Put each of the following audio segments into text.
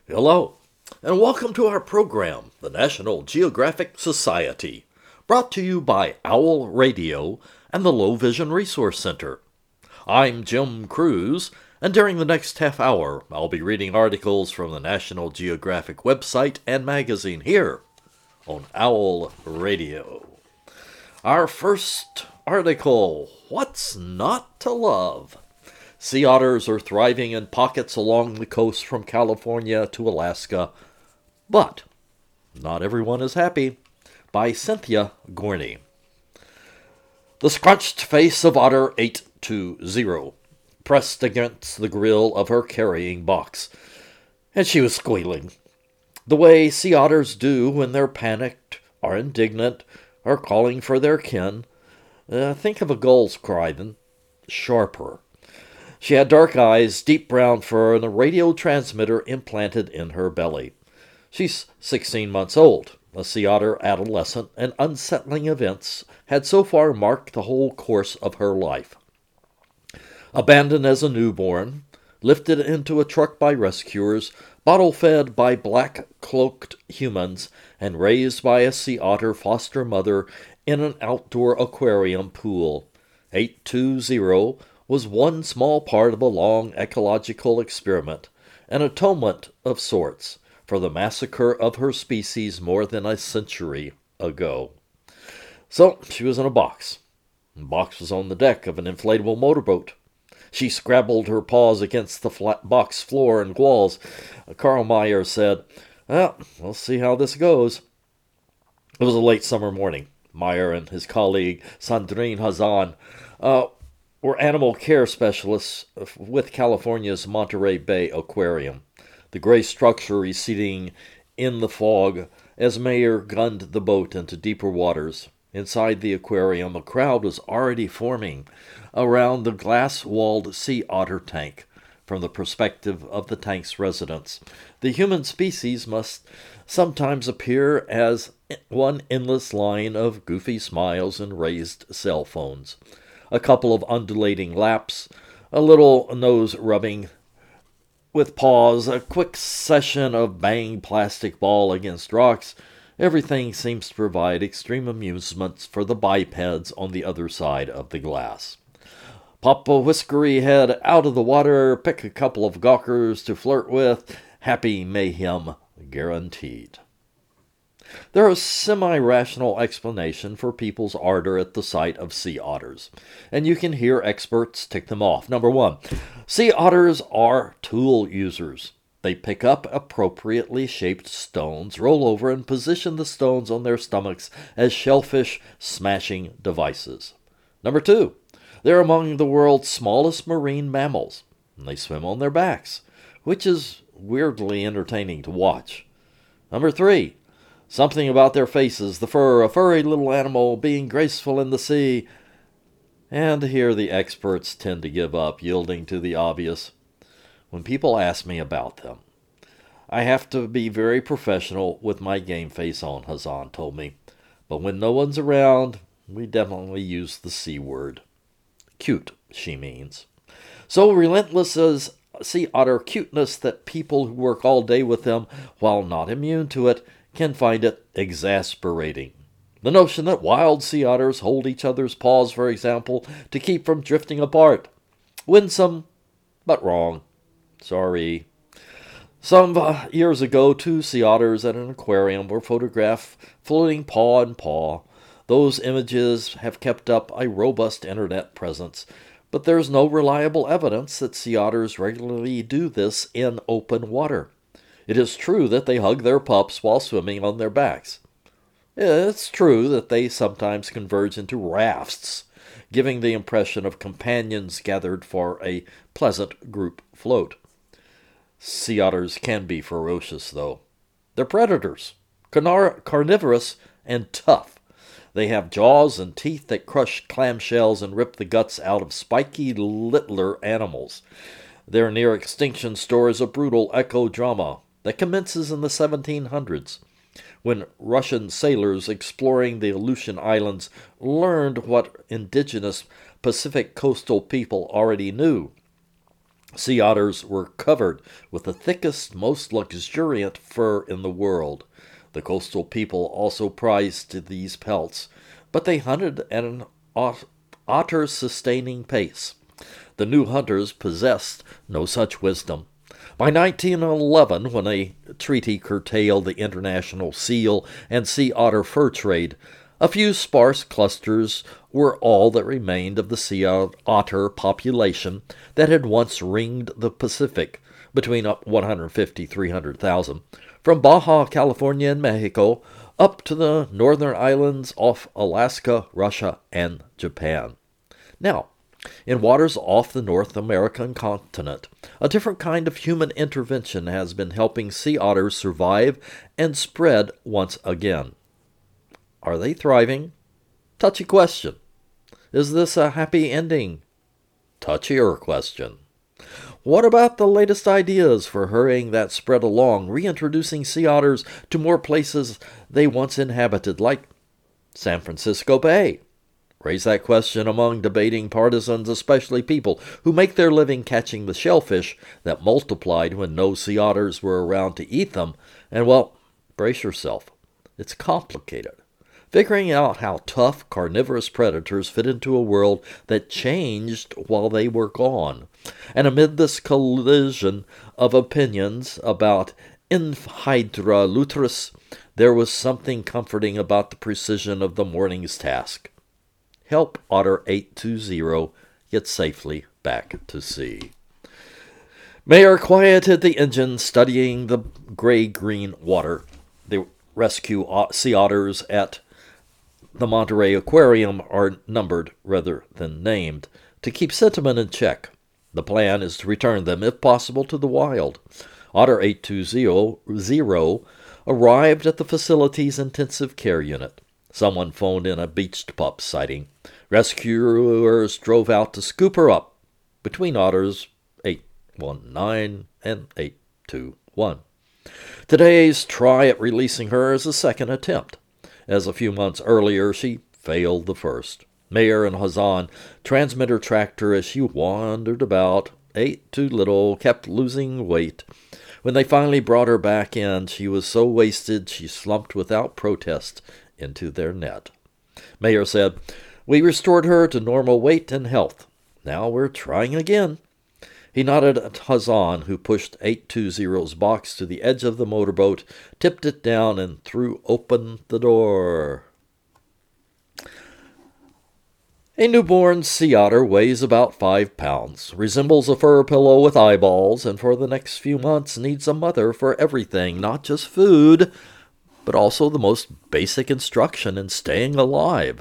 Hello, and welcome to our program, the National Geographic Society, brought to you by Owl Radio and the Low Vision Resource Center. I'm Jim Cruz, and during the next half hour, I'll be reading articles from the National Geographic website and magazine here on Owl Radio. Our first article, What's Not to Love? Sea otters are thriving in pockets along the coast from California to Alaska, but not everyone is happy. By Cynthia Gorney. The scrunched face of Otter 820 pressed against the grill of her carrying box, and she was squealing. The way sea otters do when they're panicked, are indignant, or calling for their kin. Think of a gull's cry then, sharper. She had dark eyes, deep brown fur, and a radio transmitter implanted in her belly. She's 16 months old, a sea otter adolescent, and unsettling events had so far marked the whole course of her life. Abandoned as a newborn, lifted into a truck by rescuers, bottle-fed by black-cloaked humans, and raised by a sea otter foster mother in an outdoor aquarium pool. 820 was one small part of a long ecological experiment, an atonement of sorts, for the massacre of her species more than a century ago. So she was in a box. The box was on the deck of an inflatable motorboat. She scrabbled her paws against the flat box floor and walls. Carl Meyer said, "Well, we'll see how this goes." It was a late summer morning. Meyer and his colleague Sandrine Hazan were animal care specialists with California's Monterey Bay Aquarium. The gray structure receding in the fog as Meyer gunned the boat into deeper waters. Inside the aquarium, a crowd was already forming around the glass-walled sea otter tank. From the perspective of the tank's residents, the human species must sometimes appear as one endless line of goofy smiles and raised cell phones. A couple of undulating laps, a little nose rubbing with paws, a quick session of bang plastic ball against rocks. Everything seems to provide extreme amusements for the bipeds on the other side of the glass. Pop a whiskery head out of the water, pick a couple of gawkers to flirt with, happy mayhem guaranteed. There is a semi-rational explanation for people's ardor at the sight of sea otters, and you can hear experts tick them off. Number one, sea otters are tool users. They pick up appropriately shaped stones, roll over, and position the stones on their stomachs as shellfish smashing devices. Number two, they're among the world's smallest marine mammals, and they swim on their backs, which is weirdly entertaining to watch. Number three, something about their faces, the fur, a furry little animal being graceful in the sea. And here the experts tend to give up, yielding to the obvious. When people ask me about them, I have to be very professional with my game face on, Hazan told me. But when no one's around, we definitely use the C word. Cute, she means. So relentless is sea otter cuteness that people who work all day with them, while not immune to it, can find it exasperating. The notion that wild sea otters hold each other's paws, for example, to keep from drifting apart. Winsome, but wrong. Sorry. Some years ago, 2 sea otters at an aquarium were photographed floating paw in paw. Those images have kept up a robust internet presence, but there's no reliable evidence that sea otters regularly do this in open water. It is true that they hug their pups while swimming on their backs. It's true that they sometimes converge into rafts, giving the impression of companions gathered for a pleasant group float. Sea otters can be ferocious, though. They're predators, carnivorous and tough. They have jaws and teeth that crush clamshells and rip the guts out of spiky, littler animals. Their near-extinction story is a brutal eco-drama that commences in the 1700s, when Russian sailors exploring the Aleutian Islands learned what indigenous Pacific coastal people already knew. Sea otters were covered with the thickest, most luxuriant fur in the world. The coastal people also prized these pelts, but they hunted at an otter-sustaining pace. The new hunters possessed no such wisdom. By 1911, when a treaty curtailed the international seal and sea otter fur trade, a few sparse clusters were all that remained of the sea otter population that had once ringed the Pacific, between 150 and 300,000, from Baja California and Mexico up to the northern islands off Alaska, Russia, and Japan. Now, in waters off the North American continent, a different kind of human intervention has been helping sea otters survive and spread once again. Are they thriving? Touchy question. Is this a happy ending? Touchier question. What about the latest ideas for hurrying that spread along, reintroducing sea otters to more places they once inhabited, like San Francisco Bay? Raise that question among debating partisans, especially people who make their living catching the shellfish that multiplied when no sea otters were around to eat them, and, well, brace yourself. It's complicated. Figuring out how tough carnivorous predators fit into a world that changed while they were gone. And amid this collision of opinions about Hydra lutris, there was something comforting about the precision of the morning's task. Help Otter 820 get safely back to sea. Mayer quieted the engine, studying the gray-green water. The rescue sea otters at the Monterey Aquarium are numbered rather than named, to keep sentiment in check. The plan is to return them, if possible, to the wild. Otter 820 arrived at the facility's intensive care unit. Someone phoned in a beached pup sighting. Rescuers drove out to scoop her up between otters 819 and 821. Today's try at releasing her is a second attempt, as a few months earlier she failed the first. Mayer and Hazan transmitter tracked her as she wandered about, ate too little, kept losing weight. When they finally brought her back in, she was so wasted she slumped without protest into their net. Mayer said, "We restored her to normal weight and health. Now we're trying again." He nodded at Hazan, who pushed 820's box to the edge of the motorboat, tipped it down, and threw open the door. A newborn sea otter weighs about 5 pounds, resembles a fur pillow with eyeballs, and for the next few months needs a mother for everything, not just food, but also the most basic instruction in staying alive.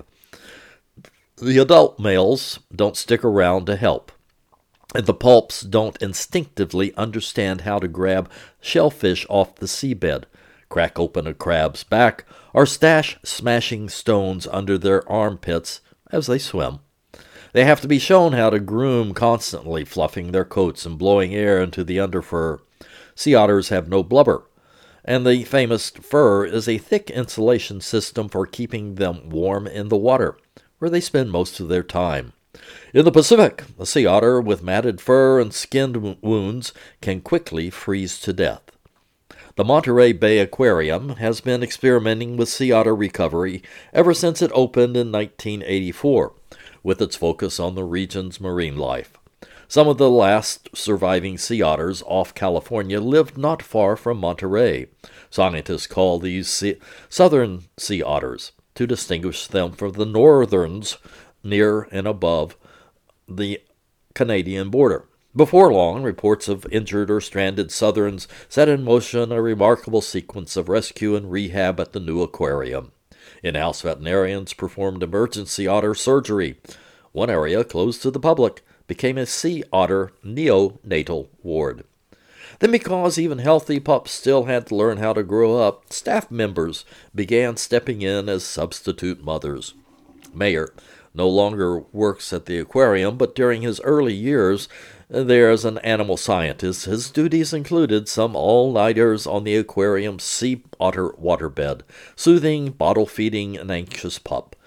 The adult males don't stick around to help, and the pulps don't instinctively understand how to grab shellfish off the seabed, crack open a crab's back, or stash smashing stones under their armpits as they swim. They have to be shown how to groom constantly, fluffing their coats and blowing air into the underfur. Sea otters have no blubber, and the famous fur is a thick insulation system for keeping them warm in the water, where they spend most of their time. In the Pacific, a sea otter with matted fur and skin wounds can quickly freeze to death. The Monterey Bay Aquarium has been experimenting with sea otter recovery ever since it opened in 1984, with its focus on the region's marine life. Some of the last surviving sea otters off California lived not far from Monterey. Scientists call these southern sea otters, to distinguish them from the northerns near and above the Canadian border. Before long, reports of injured or stranded southerns set in motion a remarkable sequence of rescue and rehab at the new aquarium. In-house veterinarians performed emergency otter surgery. One area, closed to the public, became a sea otter neonatal ward. Then, because even healthy pups still had to learn how to grow up, staff members began stepping in as substitute mothers. Mayer no longer works at the aquarium, but during his early years there as an animal scientist, his duties included some all-nighters on the aquarium's sea otter waterbed, soothing, bottle-feeding an anxious pup.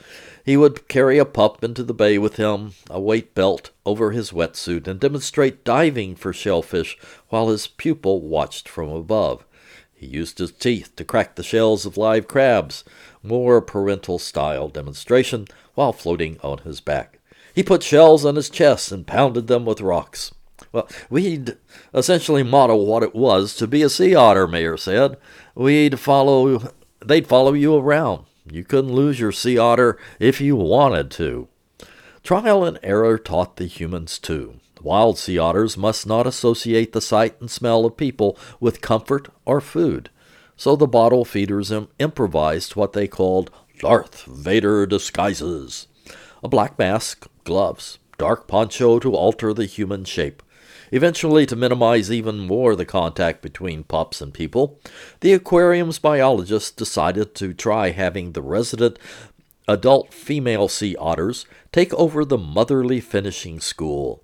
He would carry a pup into the bay with him, a weight belt over his wetsuit, and demonstrate diving for shellfish while his pupil watched from above. He used his teeth to crack the shells of live crabs, more parental-style demonstration, while floating on his back. He put shells on his chest and pounded them with rocks. Well, we'd essentially model what it was to be a sea otter, Mayer said. They'd follow you around. You couldn't lose your sea otter if you wanted to. Trial and error taught the humans too. Wild sea otters must not associate the sight and smell of people with comfort or food. So the bottle feeders improvised what they called Darth Vader disguises. A black mask, gloves, dark poncho to alter the human shape. Eventually, to minimize even more the contact between pups and people, the aquarium's biologists decided to try having the resident adult female sea otters take over the motherly finishing school.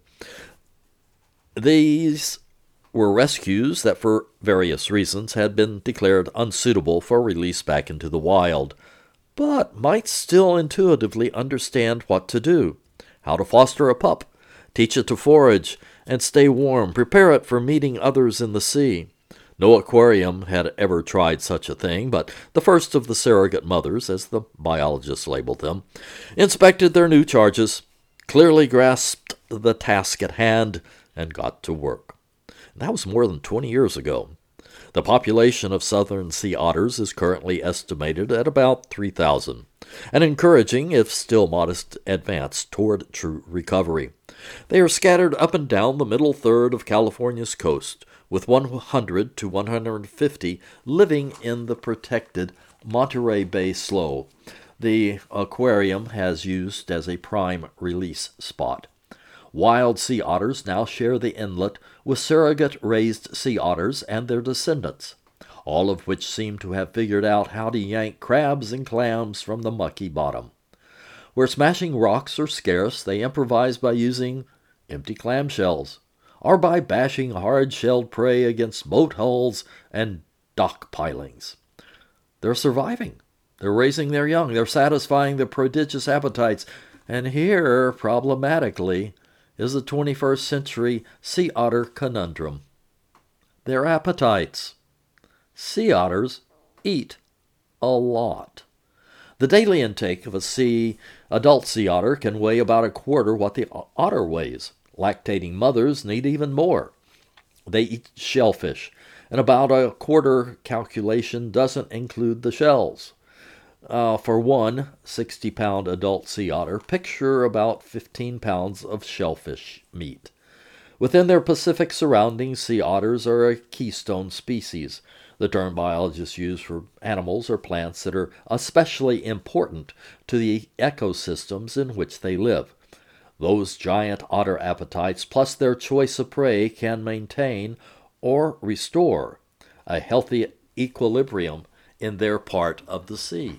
These were rescues that for various reasons had been declared unsuitable for release back into the wild, but might still intuitively understand what to do, how to foster a pup, teach it to forage and stay warm, prepare it for meeting others in the sea. No aquarium had ever tried such a thing, but the first of the surrogate mothers, as the biologists labeled them, inspected their new charges, clearly grasped the task at hand, and got to work. That was more than 20 years ago. The population of southern sea otters is currently estimated at about 3,000, an encouraging, if still modest, advance toward true recovery. They are scattered up and down the middle third of California's coast, with 100 to 150 living in the protected Monterey Bay Slough the aquarium has used as a prime release spot. Wild sea otters now share the inlet with surrogate raised sea otters and their descendants, all of which seem to have figured out how to yank crabs and clams from the mucky bottom. Where smashing rocks are scarce, they improvise by using empty clamshells, or by bashing hard-shelled prey against boat hulls and dock pilings. They're surviving. They're raising their young. They're satisfying their prodigious appetites. And here, problematically, is the 21st century sea otter conundrum. Their appetites. Sea otters eat a lot. The daily intake of adult sea otter can weigh about a quarter what the otter weighs. Lactating mothers need even more. They eat shellfish, and about a quarter calculation doesn't include the shells. For one 60-pound adult sea otter, picture about 15 pounds of shellfish meat. Within their Pacific surroundings, sea otters are a keystone species, the term biologists use for animals or plants that are especially important to the ecosystems in which they live. Those giant otter appetites, plus their choice of prey, can maintain or restore a healthy equilibrium in their part of the sea.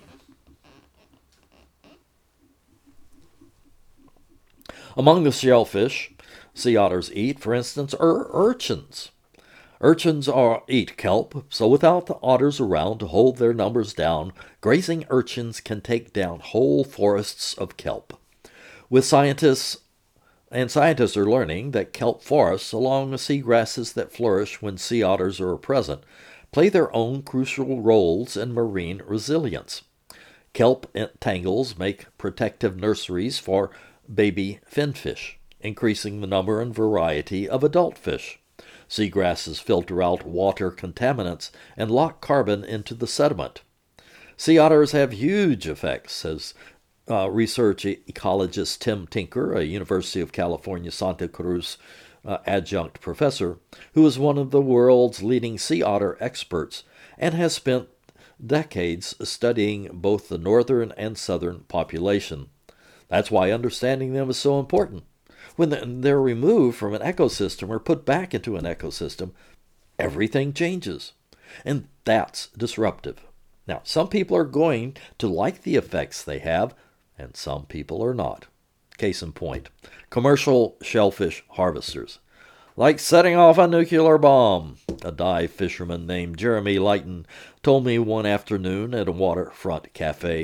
Among the shellfish sea otters eat, for instance, are urchins. Urchins eat kelp, so without the otters around to hold their numbers down, grazing urchins can take down whole forests of kelp. Scientists are learning that kelp forests, along with seagrasses that flourish when sea otters are present, play their own crucial roles in marine resilience. Kelp tangles make protective nurseries for baby finfish, increasing the number and variety of adult fish. Seagrasses filter out water contaminants and lock carbon into the sediment. Sea otters have huge effects, says research ecologist Tim Tinker, a University of California Santa Cruz adjunct professor, who is one of the world's leading sea otter experts and has spent decades studying both the northern and southern population. That's why understanding them is so important. When they're removed from an ecosystem or put back into an ecosystem, everything changes. And that's disruptive. Now, some people are going to like the effects they have, and some people are not. Case in point, commercial shellfish harvesters. Like setting off a nuclear bomb, a dive fisherman named Jeremy Lighton told me one afternoon at a waterfront cafe,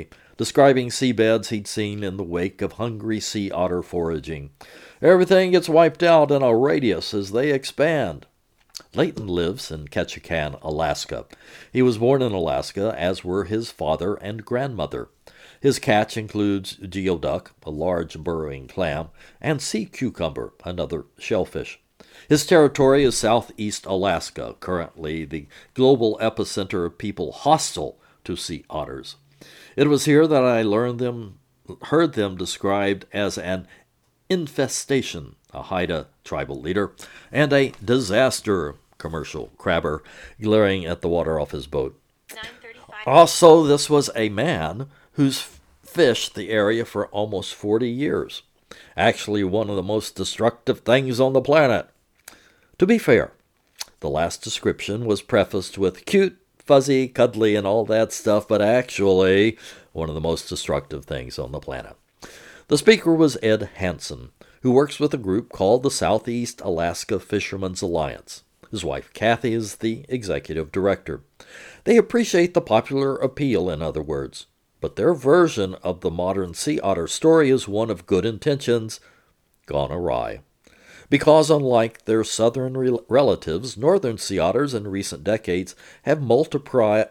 describing seabeds he'd seen in the wake of hungry sea otter foraging. Everything gets wiped out in a radius as they expand. Leighton lives in Ketchikan, Alaska. He was born in Alaska, as were his father and grandmother. His catch includes geoduck, a large burrowing clam, and sea cucumber, another shellfish. His territory is southeast Alaska, currently the global epicenter of people hostile to sea otters. It was here that I heard them described as an infestation, a Haida tribal leader, and a disaster, commercial crabber glaring at the water off his boat. Also, this was a man who's fished the area for almost 40 years. Actually, one of the most destructive things on the planet. To be fair, the last description was prefaced with cute, fuzzy, cuddly, and all that stuff, but actually one of the most destructive things on the planet. The speaker was Ed Hansen, who works with a group called the Southeast Alaska Fishermen's Alliance. His wife, Kathy, is the executive director. They appreciate the popular appeal, in other words, but their version of the modern sea otter story is one of good intentions gone awry. Because unlike their southern relatives, northern sea otters in recent decades have multiplied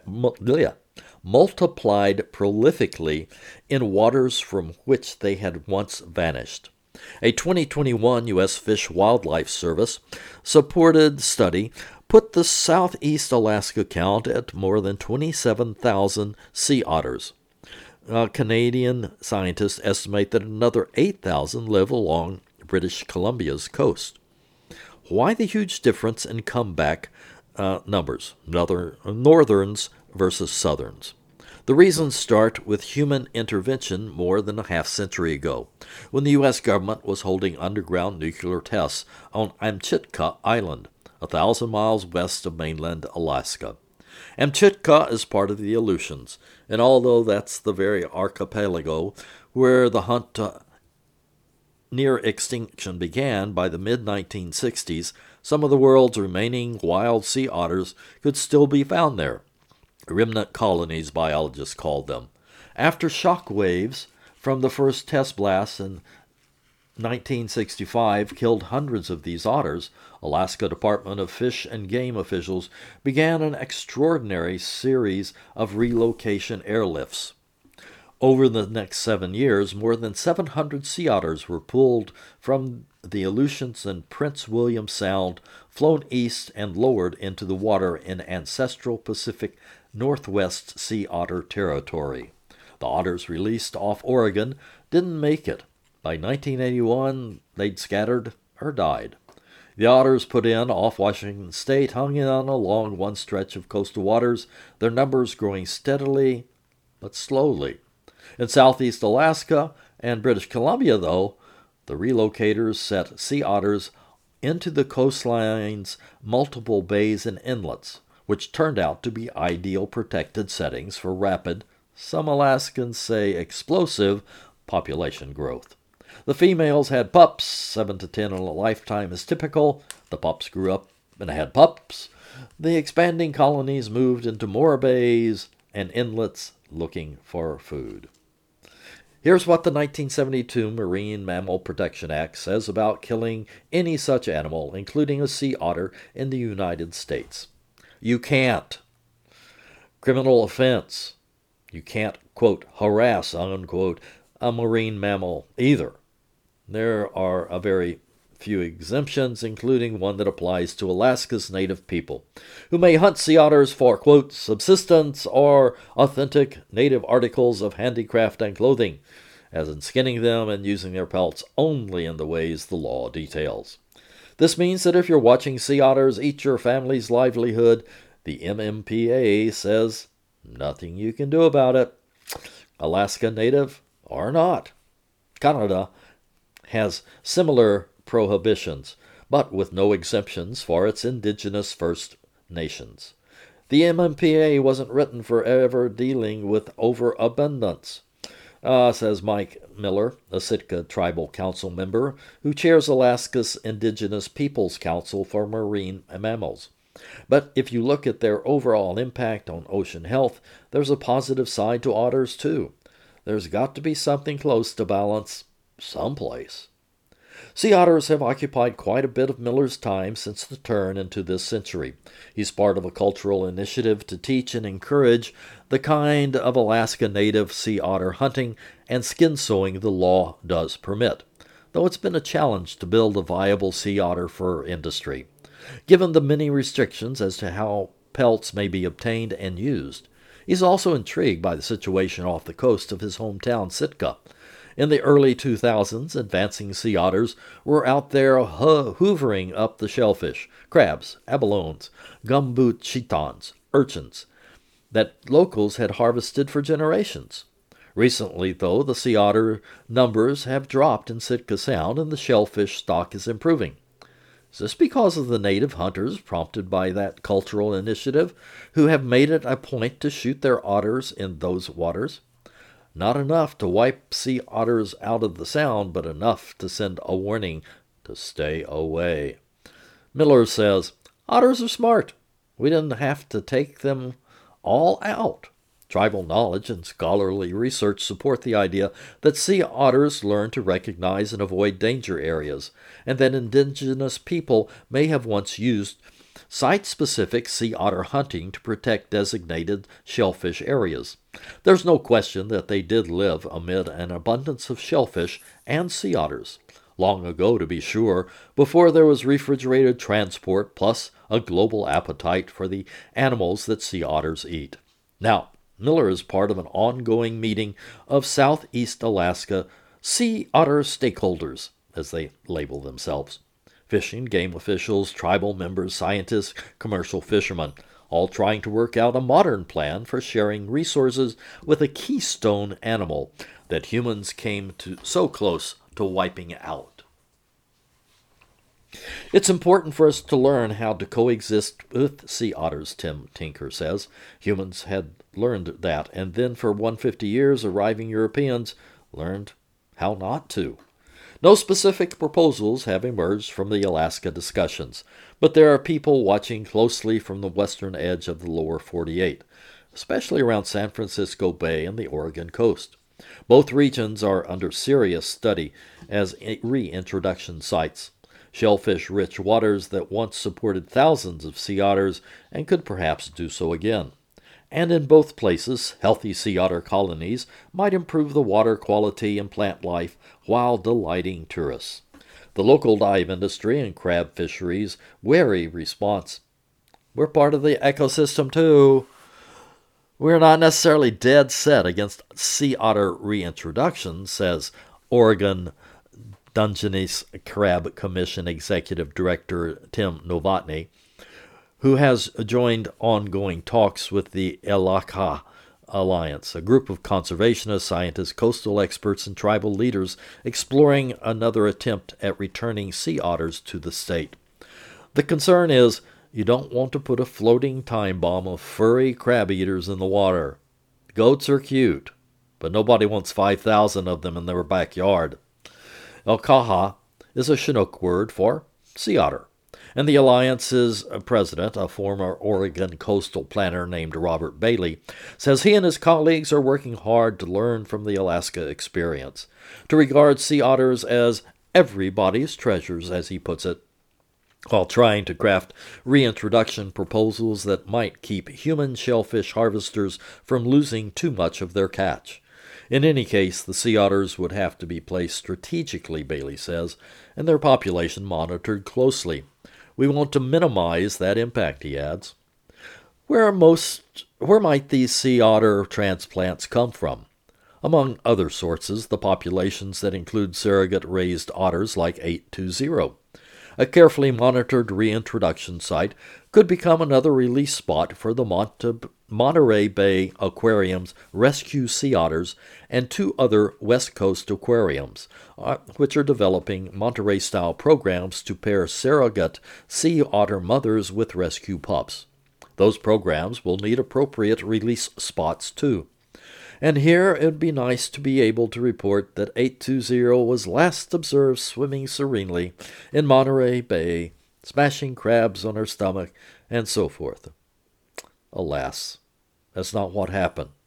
prolifically in waters from which they had once vanished. A 2021 U.S. Fish Wildlife Service supported study put the southeast Alaska count at more than 27,000 sea otters. Canadian scientists estimate that another 8,000 live along British Columbia's coast. Why the huge difference in comeback numbers, northerns versus southerns? The reasons start with human intervention more than a half-century ago, when the U.S. government was holding underground nuclear tests on Amchitka Island, 1,000 miles west of mainland Alaska. Amchitka is part of the Aleutians, and although that's the very archipelago where the hunt near extinction began by the mid-1960s, some of the world's remaining wild sea otters could still be found there. Remnant colonies, biologists called them. After shock waves from the first test blasts in 1965 killed hundreds of these otters, Alaska Department of Fish and Game officials began an extraordinary series of relocation airlifts. Over the next 7 years, more than 700 sea otters were pulled from the Aleutians and Prince William Sound, flown east and lowered into the water in ancestral Pacific Northwest sea otter territory. The otters released off Oregon didn't make it. By 1981, they'd scattered or died. The otters put in off Washington State hung on along one stretch of coastal waters, their numbers growing steadily but slowly. In southeast Alaska and British Columbia, though, the relocators set sea otters into the coastline's multiple bays and inlets, which turned out to be ideal protected settings for rapid, some Alaskans say explosive, population growth. The females had pups, 7 to 10 in a lifetime is typical. The pups grew up and had pups. The expanding colonies moved into more bays and inlets looking for food. Here's what the 1972 Marine Mammal Protection Act says about killing any such animal, including a sea otter, in the United States. You can't. Criminal offense. You can't, quote, harass, unquote, a marine mammal either. There are a very few exemptions, including one that applies to Alaska's native people, who may hunt sea otters for, quote, subsistence or authentic native articles of handicraft and clothing, as in skinning them and using their pelts only in the ways the law details. This means that if you're watching sea otters eat your family's livelihood, the MMPA says nothing you can do about it, Alaska native or not. Canada has similar prohibitions, but with no exemptions for its indigenous First Nations. The MMPA wasn't written for ever dealing with overabundance, says Mike Miller, a Sitka Tribal Council member who chairs Alaska's Indigenous Peoples Council for Marine Mammals. But if you look at their overall impact on ocean health, there's a positive side to otters too. There's got to be something close to balance someplace. Sea otters have occupied quite a bit of Miller's time since the turn into this century. He's part of a cultural initiative to teach and encourage the kind of Alaska native sea otter hunting and skin sewing the law does permit, though it's been a challenge to build a viable sea otter fur industry, given the many restrictions as to how pelts may be obtained and used. He's also intrigued by the situation off the coast of his hometown, Sitka. In the early 2000s, advancing sea otters were out there hoovering up the shellfish, crabs, abalones, gumboot chitons, urchins that locals had harvested for generations. Recently, though, the sea otter numbers have dropped in Sitka Sound and the shellfish stock is improving. Is this because of the native hunters, prompted by that cultural initiative, who have made it a point to shoot their otters in those waters? Not enough to wipe sea otters out of the Sound, but enough to send a warning to stay away. Miller says, otters are smart. We didn't have to take them all out. Tribal knowledge and scholarly research support the idea that sea otters learn to recognize and avoid danger areas, and that indigenous people may have once used site-specific sea otter hunting to protect designated shellfish areas. There's no question that they did live amid an abundance of shellfish and sea otters. Long ago, to be sure, before there was refrigerated transport plus a global appetite for the animals that sea otters eat. Now, Miller is part of an ongoing meeting of Southeast Alaska sea otter stakeholders, as they label themselves. Fishing, game officials, tribal members, scientists, commercial fishermen, all trying to work out a modern plan for sharing resources with a keystone animal that humans came to so close to wiping out. It's important for us to learn how to coexist with sea otters, Tim Tinker says. Humans had learned that, and then for 150 years, arriving Europeans learned how not to. No specific proposals have emerged from the Alaska discussions, but there are people watching closely from the western edge of the lower 48, especially around San Francisco Bay and the Oregon coast. Both regions are under serious study as reintroduction sites. Shellfish-rich waters that once supported thousands of sea otters and could perhaps do so again. And in both places, healthy sea otter colonies might improve the water quality and plant life while delighting tourists. The local dive industry and crab fisheries wary response. We're part of the ecosystem too. We're not necessarily dead set against sea otter reintroduction, says Oregon Dungeness Crab Commission Executive Director Tim Novotny, who has joined ongoing talks with the Elakha Alliance, a group of conservationists, scientists, coastal experts, and tribal leaders exploring another attempt at returning sea otters to the state. The concern is you don't want to put a floating time bomb of furry crab eaters in the water. Goats are cute, but nobody wants 5,000 of them in their backyard. Elkaha is a Chinook word for sea otter, and the Alliance's president, a former Oregon coastal planner named Robert Bailey, says he and his colleagues are working hard to learn from the Alaska experience, to regard sea otters as everybody's treasures, as he puts it, while trying to craft reintroduction proposals that might keep human shellfish harvesters from losing too much of their catch. In any case, the sea otters would have to be placed strategically, Bailey says, and their population monitored closely. We want to minimize that impact, he adds. Where might these sea otter transplants come from? Among other sources, the populations that include surrogate-raised otters like 820. A carefully monitored reintroduction site could become another release spot for the Monterey Bay Aquarium's rescue sea otters and two other West Coast aquariums, which are developing Monterey-style programs to pair surrogate sea otter mothers with rescue pups. Those programs will need appropriate release spots, too. And here it would be nice to be able to report that 820 was last observed swimming serenely in Monterey Bay, smashing crabs on her stomach, and so forth. Alas, that's not what happened.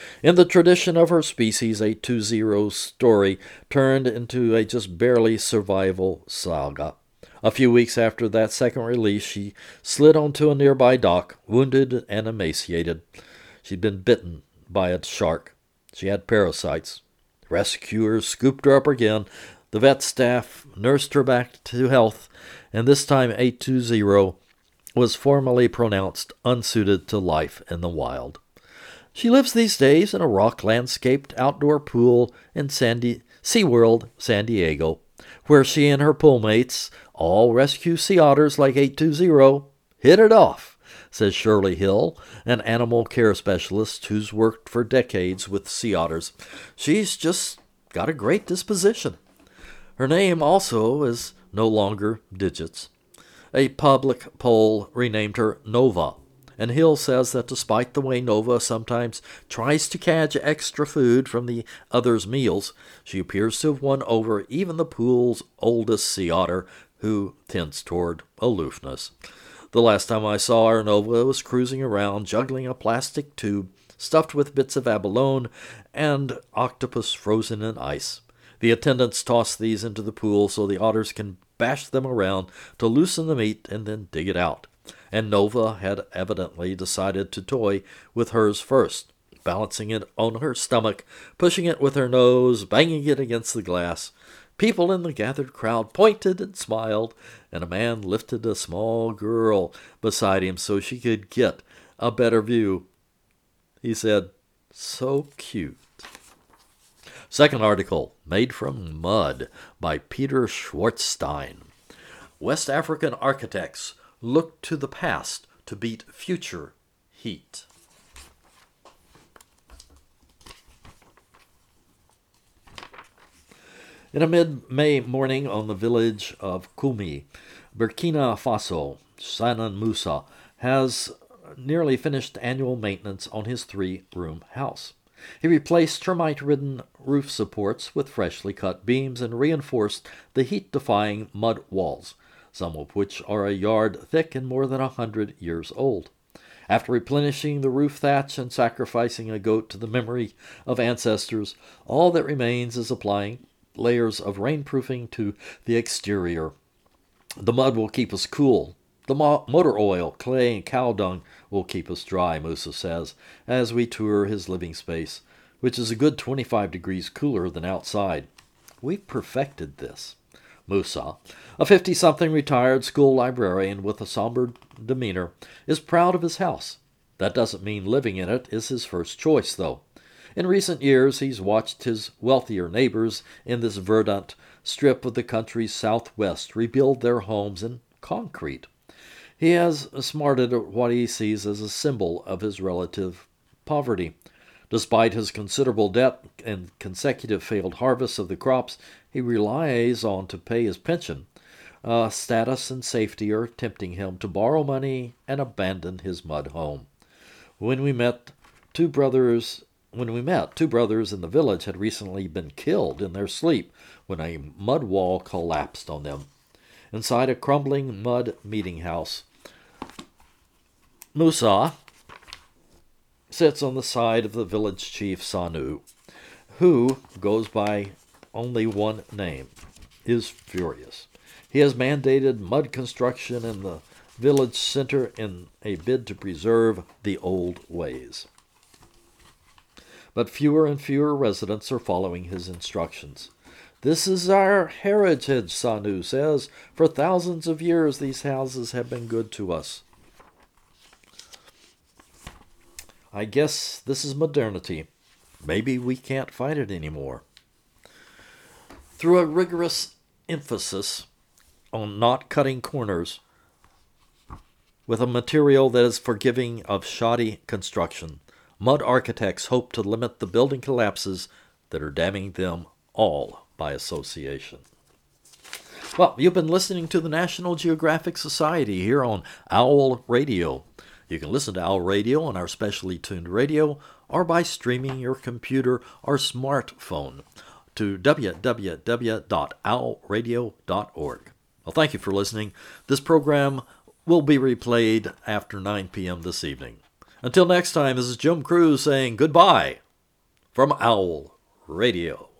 In the tradition of her species, 820's story turned into a just barely survival saga. A few weeks after that second release, she slid onto a nearby dock, wounded and emaciated. She'd been bitten by a shark. She had parasites. Rescuers scooped her up again. The vet staff nursed her back to health, and this time 820 was formally pronounced unsuited to life in the wild. She lives these days in a rock-landscaped outdoor pool in SeaWorld, San Diego, where she and her poolmates, all rescue sea otters like 820, hit it off, says Shirley Hill, an animal care specialist who's worked for decades with sea otters. She's just got a great disposition. Her name also is no longer Digits. A public poll renamed her Nova, and Hill says that despite the way Nova sometimes tries to catch extra food from the others' meals, she appears to have won over even the pool's oldest sea otter, who tends toward aloofness. The last time I saw her, Nova was cruising around, juggling a plastic tube stuffed with bits of abalone and octopus frozen in ice. The attendants toss these into the pool so the otters can bash them around to loosen the meat and then dig it out. And Nova had evidently decided to toy with hers first, balancing it on her stomach, pushing it with her nose, banging it against the glass. People in the gathered crowd pointed and smiled, and a man lifted a small girl beside him so she could get a better view. He said, "So cute." Second article, Made from Mud, by Peter Schwartzstein. West African architects look to the past to beat future heat. In a mid-May morning on the village of Kumi, Burkina Faso, Sanan Musa has nearly finished annual maintenance on his 3-room house. He replaced termite-ridden roof supports with freshly cut beams and reinforced the heat-defying mud walls, some of which are a yard thick and more than 100 years old. After replenishing the roof thatch and sacrificing a goat to the memory of ancestors, all that remains is applying layers of rainproofing to the exterior. The mud will keep us cool. The motor oil, clay, and cow dung will keep us dry, Musa says, as we tour his living space, which is a good 25 degrees cooler than outside. We've perfected this. Musa, a 50-something retired school librarian with a somber demeanor, is proud of his house. That doesn't mean living in it is his first choice, though. In recent years, he's watched his wealthier neighbors in this verdant strip of the country's southwest rebuild their homes in concrete. He has smarted at what he sees as a symbol of his relative poverty. Despite his considerable debt and consecutive failed harvests of the crops he relies on to pay his pension, status and safety are tempting him to borrow money and abandon his mud home. When we met, two brothers in the village had recently been killed in their sleep when a mud wall collapsed on them. Inside a crumbling mud meeting house, Musa sits on the side of the village chief Sanu, who goes by only one name, is furious. He has mandated mud construction in the village center in a bid to preserve the old ways. But fewer and fewer residents are following his instructions. "This is our heritage," Sanu says. "For thousands of years these houses have been good to us." I guess this is modernity. Maybe we can't fight it anymore. Through a rigorous emphasis on not cutting corners with a material that is forgiving of shoddy construction, mud architects hope to limit the building collapses that are damning them all by association. Well, you've been listening to the National Geographic Society here on Owl Radio. You can listen to Owl Radio on our specially tuned radio or by streaming your computer or smartphone to www.owlradio.org. Well, thank you for listening. This program will be replayed after 9 p.m. this evening. Until next time, this is Jim Cruz saying goodbye from Owl Radio.